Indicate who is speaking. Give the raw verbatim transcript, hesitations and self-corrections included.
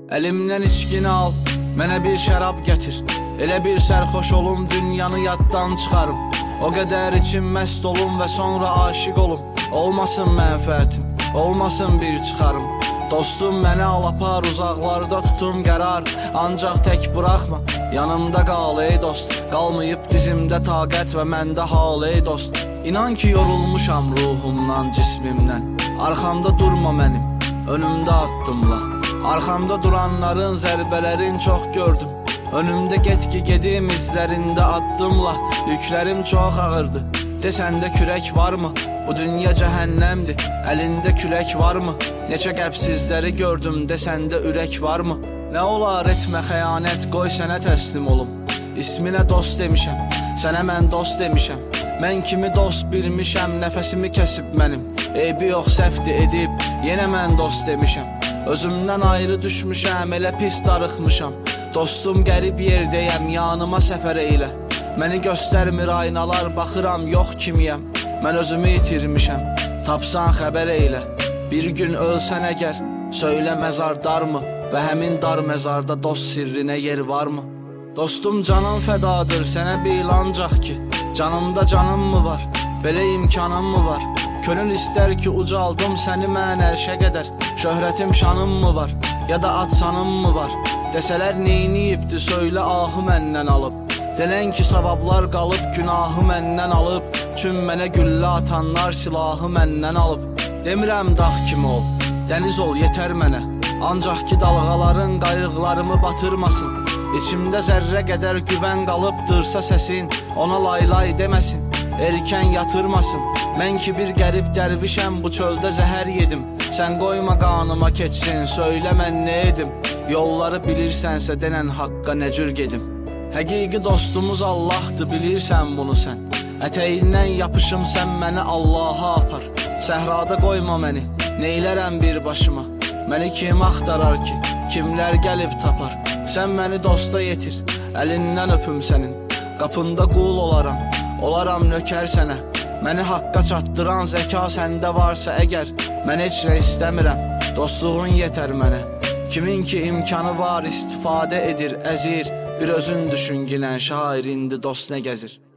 Speaker 1: Əlimdən içkini al, mənə bir şərab gətir. Elə bir sərxoş olum, dünyanı yaddan çıxarım. O qədər içim məst olum və sonra aşiq olum. Olmasın mənfəətim, olmasın bir çıxarım. Dostum mənə al apar, uzaqlarda tutum qərar. Ancaq tək buraxma, yanımda qal ey dost. Qalmayıb dizimdə taqət və məndə hal ey dost. İnan ki yorulmuşam ruhumdan, cismimdən. Arxamda durma mənim, önümdə addımla. Arxamda duranların zərbələrin çox gördüm. Önümdə get ki gedim izlərində addımla. Yüklərim çox ağırdı, desəndə kürək varmı? Bu dünya cəhənnəmdir, əlində külək varmı? Neçə qəbsizləri gördüm, desəndə ürək varmı? Nə olar etmə xəyanət, qoy sənə təslim olum. İsminə dost demişəm, sənə mən dost demişəm. Mən kimi dost bilmişəm, nəfəsimi kəsib mənim. Eybi yox səhvdi edib, yenə mən dost demişəm. Özümdən ayrı düşmüşəm, elə pis darıxmışam. Dostum qərib yerdəyəm, yanıma səfər eylə. Məni göstərmir aynalar, baxıram yox kimiyəm. Mən özümü itirmişəm, tapsan xəbər eylə. Bir gün ölsən əgər, söylə məzar darmı? Və həmin dar məzarda dost sirrinə yer varmı? Dostum canım fədadır, sənə bil ancaq ki canımda canım mı var, belə imkanım mı var? Könül istər ki ucaldım səni mən ərşə qədər. Şöhrətim şanım mı var, ya da atsanım mı var? Desələr neyniyibdi, söylə ahı məndən alıb. Denən ki savablar qalıb, günahı məndən alıb. Çün mənə güllə atanlar silahı məndən alıb. Demirəm dağ kimi ol, dəniz ol yetər mənə. Ancaq ki dalğaların qayıqlarımı batırmasın. İçimdə zərrə qədər güvən qalıbdırsa səsin, ona laylay deməsin, erkən yatırmasın. Mən ki bir qərib dərvişəm, bu çöldə zəhər yedim. Sən qoyma qanıma keçsin, söylə mən nə edim? Yolları bilirsənsə denən haqqa nə cür gedim? Həqiqi dostumuz Allahdır, bilirsən bunu sən. Ətəyindən yapışım sən məni Allaha apar. Səhrada qoyma məni, neylərəm bir başıma. Məni kim axtarar ki, kimlər gəlib tapar? Sən məni dosta yetir, əlindən öpüm sənin. Qapında qul olaram, olaram nökər sənə. Məni haqqa çatdıran zəka səndə varsa əgər, mən heç nə istəmirəm, dostluğun yetər mənə. Kimin ki imkanı var istifadə edir, əzir. Bir özün düşün gilən şair indi dost nə gəzir?